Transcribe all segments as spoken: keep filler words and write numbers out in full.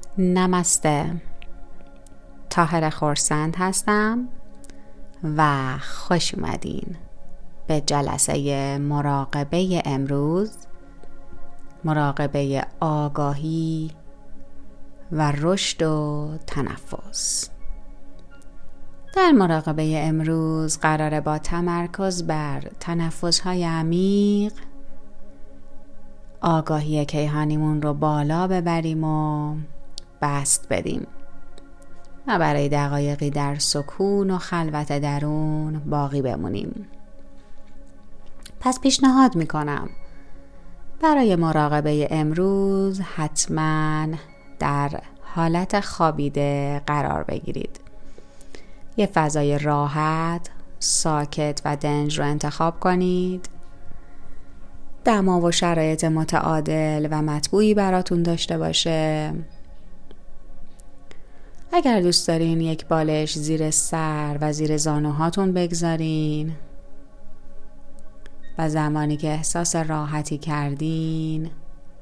نمسته، طاهره خورسند هستم و خوش اومدین به جلسه مراقبه امروز، مراقبه آگاهی و رشد و تنفس. در مراقبه امروز قراره با تمرکز بر تنفس‌های عمیق آگاهی کیهانیمون رو بالا ببریم و بست بدیم و برای دقایقی در سکون و خلوت درون باقی بمونیم. پس پیشنهاد میکنم برای مراقبه امروز حتما در حالت خوابیده قرار بگیرید. یه فضای راحت، ساکت و دنج رو انتخاب کنید. دما و شرایط متعادل و مطبوعی براتون داشته باشه. اگر دوست دارین یک بالش زیر سر و زیر زانوهاتون بگذارین و زمانی که احساس راحتی کردین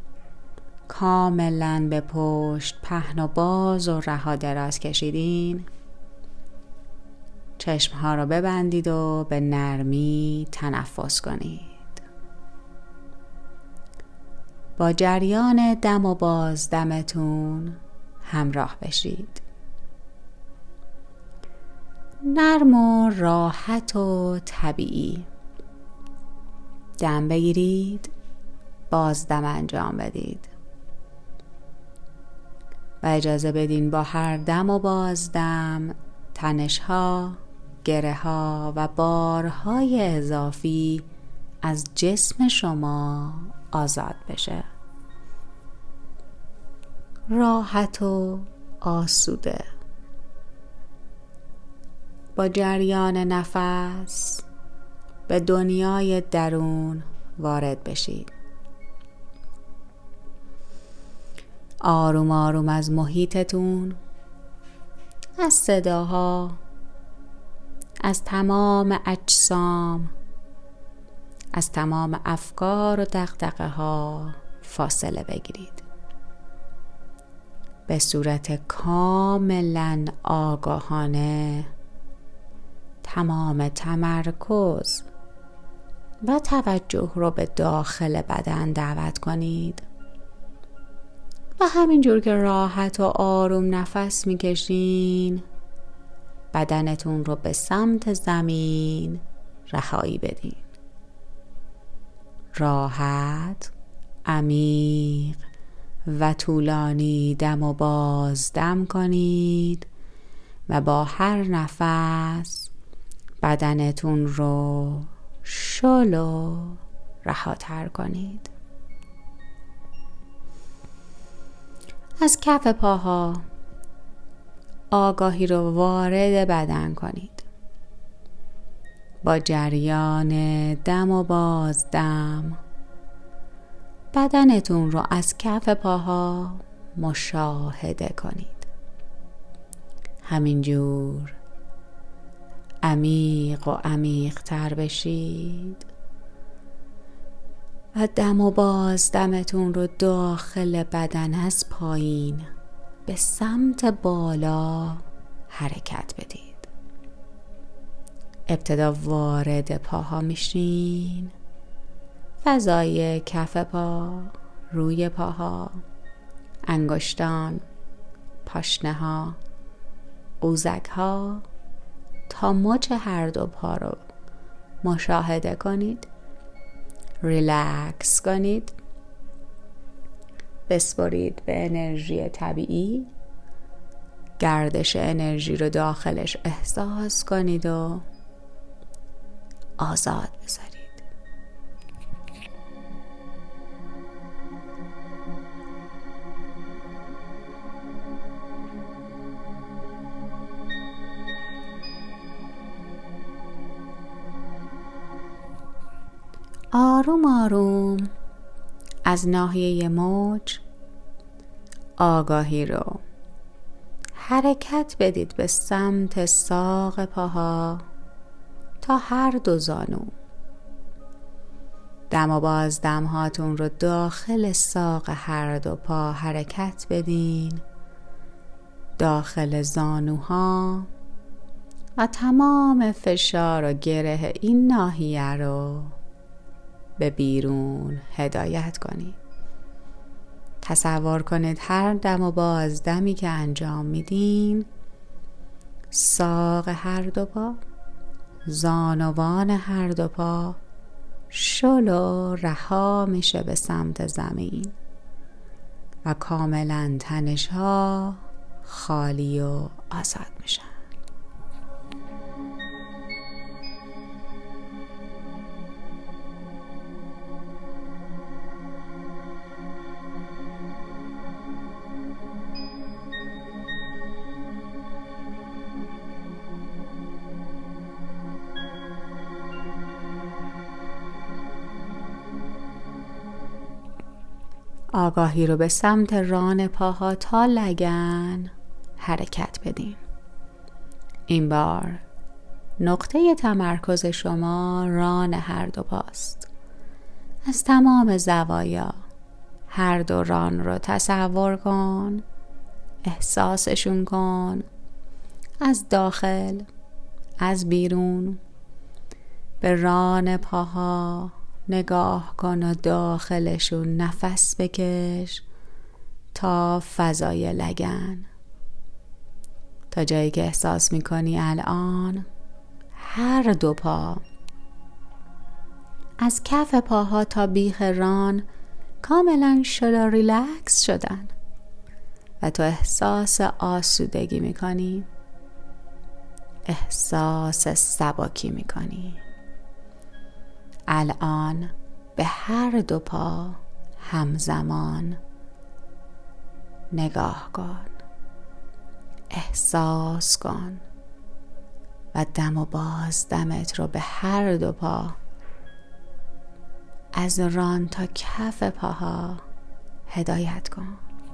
کاملا به پشت پهن و باز و رها دراز کشیدین، چشمها رو ببندید و به نرمی تنفس کنید. با جریان دم و باز دمتون همراه بشید. نرم و راحت و طبیعی دم بگیرید، بازدم انجام بدید و اجازه بدین با هر دم و بازدم تنش‌ها، گره‌ها و بارهای اضافی از جسم شما آزاد بشه. راحت و آسوده با جریان نفس به دنیای درون وارد بشید. آروم آروم از محیطتون، از صداها، از تمام اجسام، از تمام افکار و دغدغه ها فاصله بگیرید. به صورت کاملا آگاهانه تمام تمرکز و توجه رو به داخل بدن دعوت کنید و همینجور که راحت و آروم نفس میکشین بدنتون رو به سمت زمین رهایی بدین. راحت، عمیق و طولانی دم و باز دم کنید و با هر نفس بدنتون رو شل و رهاتر کنید. از کف پاها آگاهی رو وارد بدن کنید. با جریان دم و بازدم بدنتون رو از کف پاها مشاهده کنید. همینجور عمیق و عمیق تر بشید و دم و بازدمتون رو داخل بدن از پایین به سمت بالا حرکت بدید. ابتدا وارد پاها میشین. فضای کف پا، روی پاها، انگشتان، پاشنه ها، قوزک ها تا مچ هر دو پا رو مشاهده کنید. ریلکس کنید. بسپرید به انرژی طبیعی. گردش انرژی رو داخلش احساس کنید و آزاد بذارید. آروم آروم از ناحیه موج آگاهی رو حرکت بدید به سمت ساق پاها تا هر دو زانو. دم و باز دم هاتون رو داخل ساق هر دو پا حرکت بدین داخل زانوها و تمام فشار و گره این ناحیه رو به بیرون هدایت کنید. تصور کنید هر دم و بازدمی که انجام میدین، ساق هر دو پا، زانوان هر دو پا شل و رها میشه به سمت زمین و کاملا تنش ها خالی و آزاد میشن. آگاهی رو به سمت ران پاها تا لگن حرکت بدین. این بار نقطه تمرکز شما ران هر دو پاست. از تمام زوایا هر دو ران رو تصور کن، احساسشون کن، از داخل، از بیرون. به ران پاها نگاه کن و داخلشون نفس بکش تا فضای لگن، تا جایی که احساس میکنی الان هر دو پا از کف پاها تا بیخ ران کاملا شل و ریلکس شدن و تو احساس آسودگی میکنی، احساس سبکی میکنی. الان به هر دو پا همزمان نگاه کن، احساس کن و دم و باز دمت رو به هر دو پا از ران تا کف پاها هدایت کن.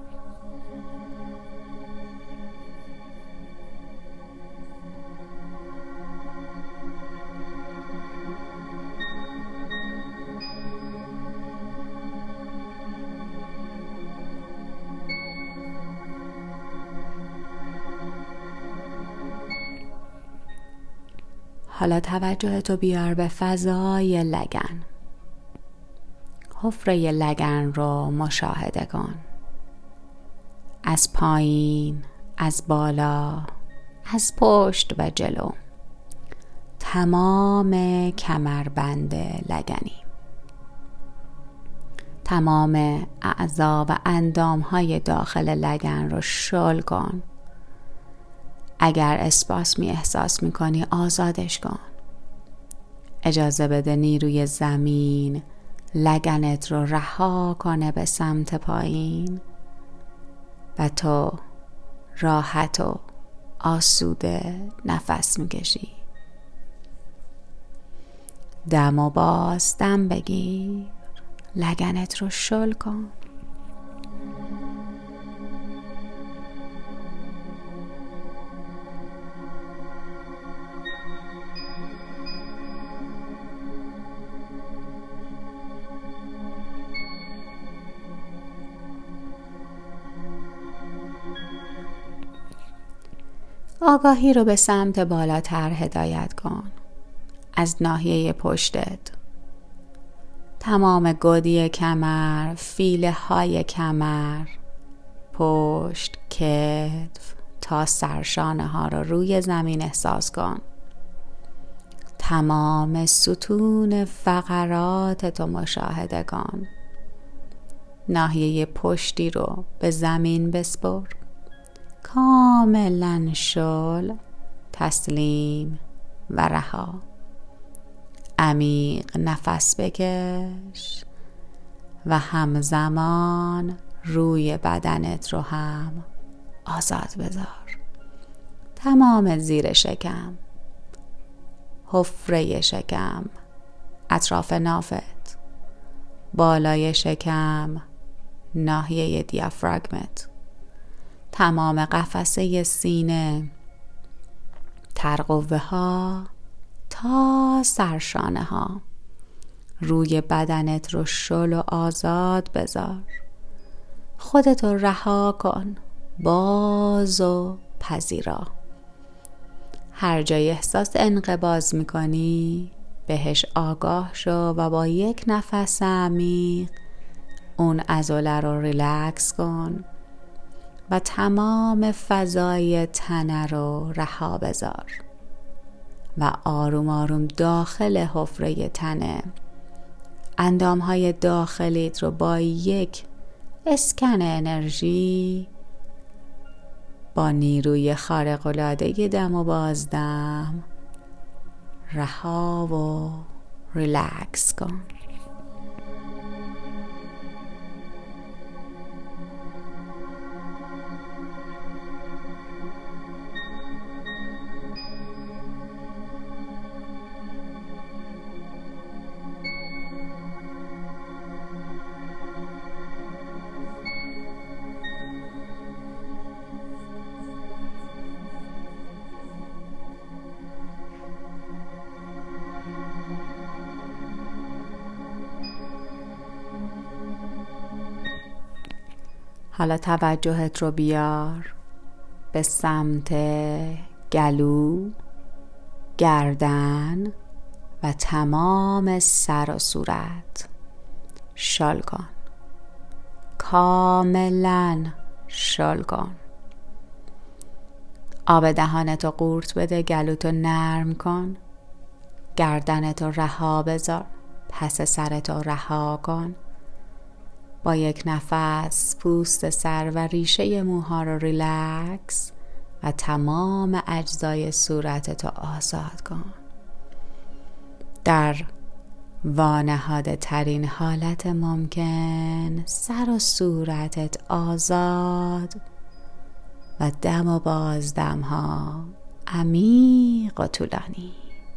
حالا توجهتو بیار به فضای لگن. حفره لگن رو مشاهده کن. از پایین، از بالا، از پشت و جلو. تمام کمربند لگنی. تمام اعضا و اندامهای داخل لگن رو شل کن. اگر اسپاسمی احساس میکنی آزادش کن. اجازه بده نیروی زمین لگنت رو رها کنه به سمت پایین و تو راحت و آسوده نفس میکشی. دم و باز دم بگیر، لگنت رو شل کن. آگاهی رو به سمت بالاتر هدایت کن. از ناحیه پشتت. تمام گودی کمر، فیله های کمر، پشت، کتف تا سرشانه ها رو روی زمین احساس کن. تمام ستون فقرات رو مشاهده کن. ناحیه پشتی رو به زمین بسپر. کاملا شل، تسلیم و رها. عمیق نفس بکش و همزمان روی بدنت رو هم آزاد بذار. تمام زیر شکم، حفره شکم، اطراف نافت، بالای شکم، ناحیه دیافراگمت، تمام قفسه سینه، ترقوه ها تا سرشانه ها. روی بدنت رو شل و آزاد بذار. خودت رو رها کن. باز و پذیرا. هر جای احساس انقباض میکنی بهش آگاه شو و با یک نفس عمیق اون عضله رو ریلکس کن و تمام فضای تنه رو رها بذار و آروم آروم داخل حفره تنه اندامهای داخلیت رو با یک اسکن انرژی با نیروی خارق‌العاده دم و بازدم رها و ریلکس کن. حالا توجهت رو بیار به سمت گلو، گردن و تمام سر و صورت. شال کن، کاملا شال کن. آب دهانتو قورت بده، گلوتو نرم کن، گردنتو رها بذار، پس سرتو رها کن. با یک نفس پوست سر و ریشه موها رو ریلکس و تمام اجزای صورتتو آزاد کن. در وانهاده ترین حالت ممکن سر و صورتت آزاد و دم و بازدم ها عمیق و طولانی.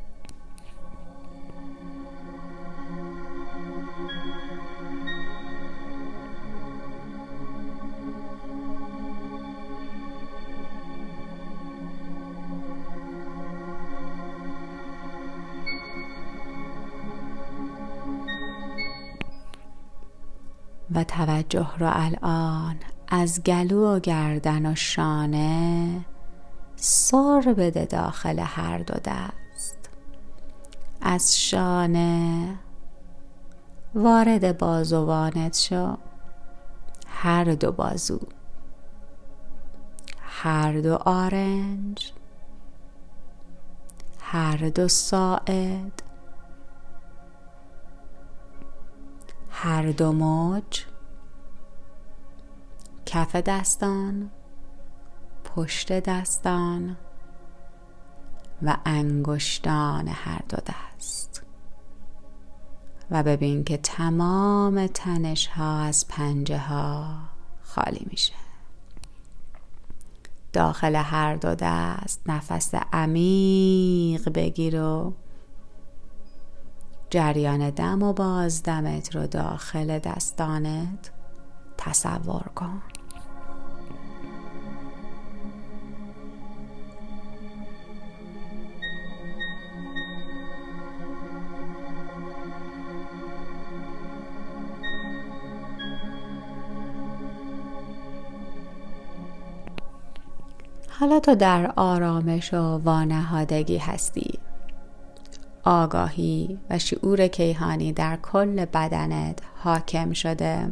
و توجه رو الان از گلو و گردن و شانه سر بده داخل هر دو دست. از شانه وارد بازوانت شو، هر دو بازو، هر دو آرنج، هر دو ساعد، هر دو موج، کف دستان، پشت دستان و انگشتان هر دو دست. و ببین که تمام تنش ها از پنجه ها خالی میشه. داخل هر دو دست نفس عمیق بگیر و جریان دم و بازدمت رو داخل دستانت تصور کن. حالا تو در آرامش و وانهادگی هستی. آگاهی و شعور کیهانی در کل بدنت حاکم شده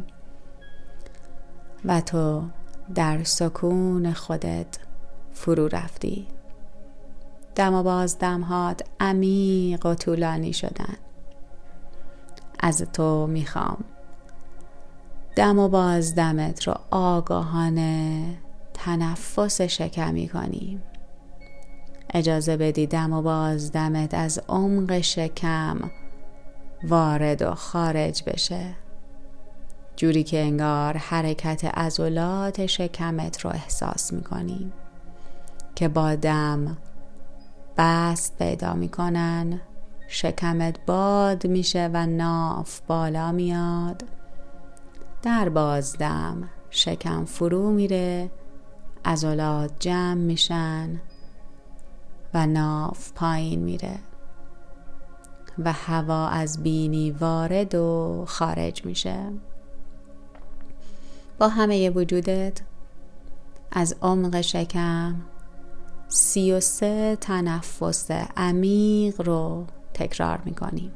و تو در سکون خودت فرو رفتی. دم و بازدمهات عمیق و طولانی شدن. از تو میخوام دم و بازدمت رو آگاهانه تنفس شکمی کنی. اجازه بدی دم و بازدمت از عمق شکم وارد و خارج بشه، جوری که انگار حرکت عضلات شکمت رو احساس میکنی که با دم بست پیدا میکنن، شکمت باد میشه و ناف بالا میاد. در بازدم شکم فرو میره، عضلات جمع میشن و ناف پایین میره و هوا از بینی وارد و خارج میشه. با همه وجودت از عمق شکم سی و سه تنفس عمیق رو تکرار میکنیم.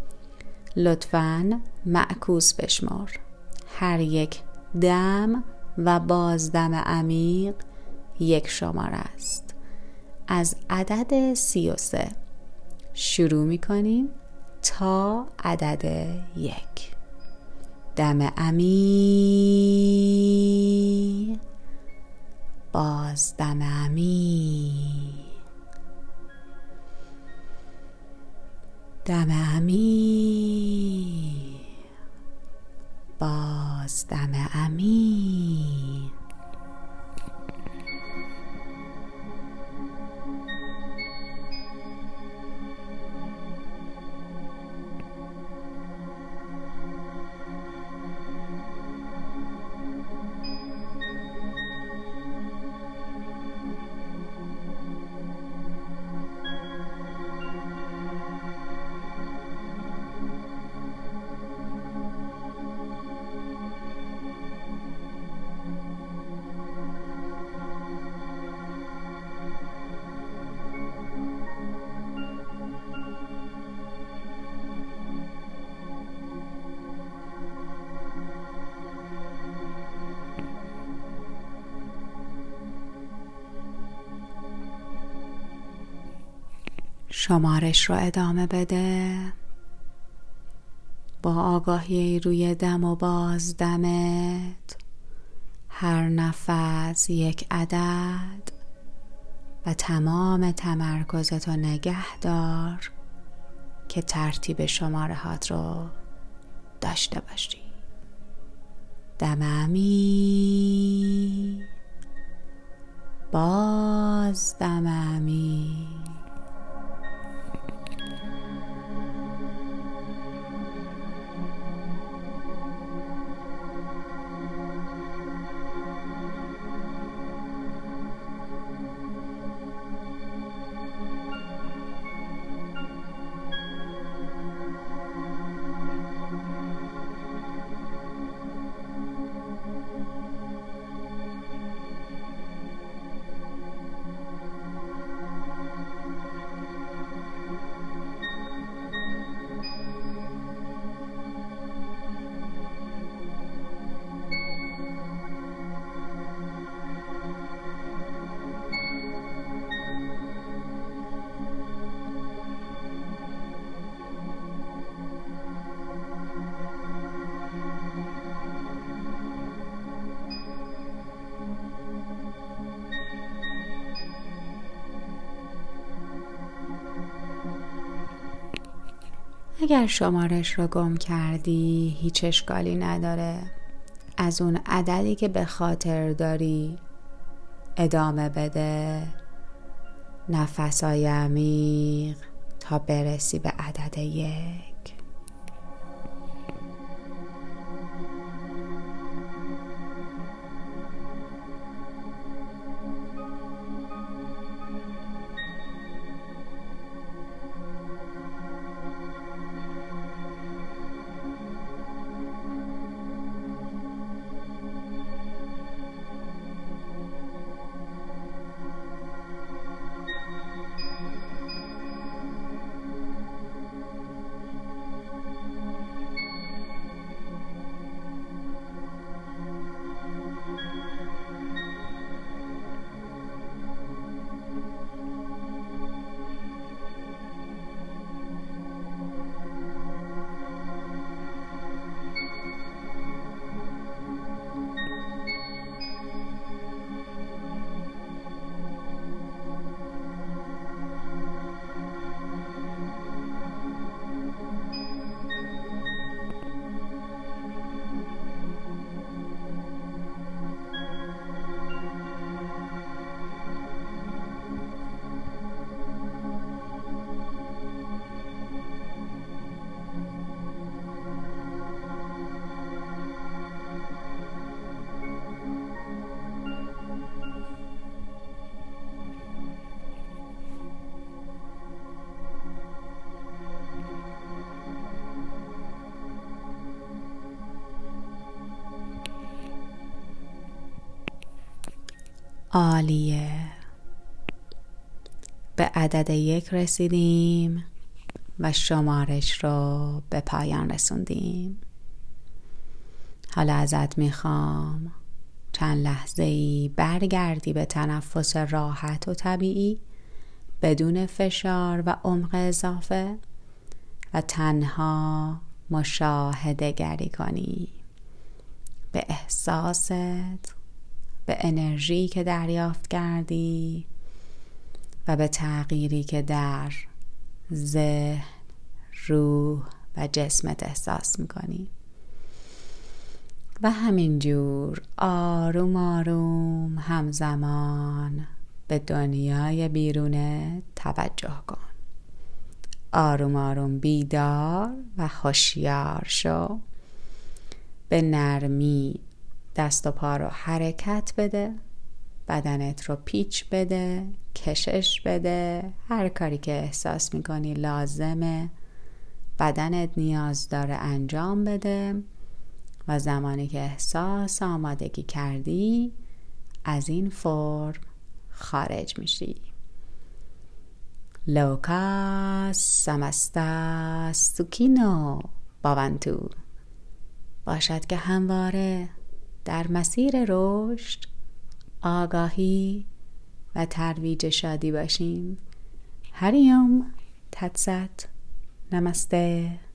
لطفاً معکوس بشمار. هر یک دم و بازدم عمیق یک شماره است. از عدد سی و سه شروع میکنیم تا عدد یک. دم عمیق، بازدم عمیق، دم عمیق، بازدم عمیق. شمارش رو ادامه بده. با آگاهی روی دم و بازدمت، هر نفس یک عدد و تمام تمرکزت رو نگه دار که ترتیب شماره هات رو داشته باشی. دم عمیق، بازدم عمیق. اگر شمارش رو گم کردی هیچ اشکالی نداره. از اون عددی که به خاطر داری ادامه بده. نفسای عمیق تا برسی به عدد یک. عالیه. به عدد یک رسیدیم و شمارش رو به پایان رسوندیم. حالا ازت میخوام چند لحظه ای برگردی به تنفس راحت و طبیعی بدون فشار و عمق اضافه و تنها مشاهده گری کنی به احساست، به انرژی که دریافت کردی و به تغییری که در ذهن، روح و جسمت احساس میکنی و همینجور آروم آروم همزمان به دنیای بیرون توجه کن. آروم آروم بیدار و هوشیار شو. به نرمی دست و پا رو حرکت بده، بدنت رو پیچ بده، کشش بده، هر کاری که احساس میکنی لازمه بدنت نیاز داره انجام بده و زمانی که احساس آمادگی کردی از این فرم خارج میشی. لوکا سمستا سوکینو باونتو. باشد که همواره در مسیر رشد، آگاهی و ترویج شادی باشیم. هریوم تتست. نمسته.